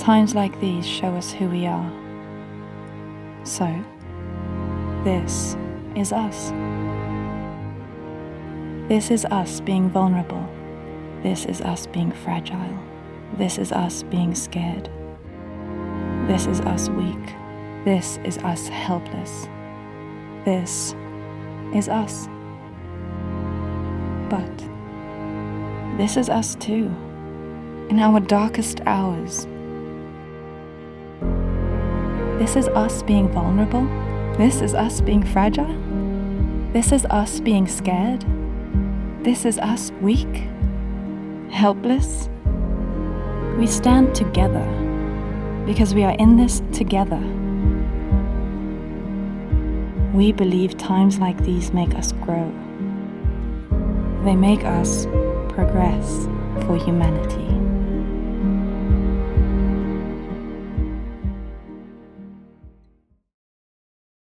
Times like these show us who we are. So, this is us. This is us being vulnerable. This is us being fragile. This is us being scared. This is us weak. This is us helpless. This is us. But this is us too, in our darkest hours. This is us being vulnerable. This is us being fragile. This is us being scared. This is us weak, helpless. We stand together because we are in this together. We believe times like these make us grow. They make us progress for humanity.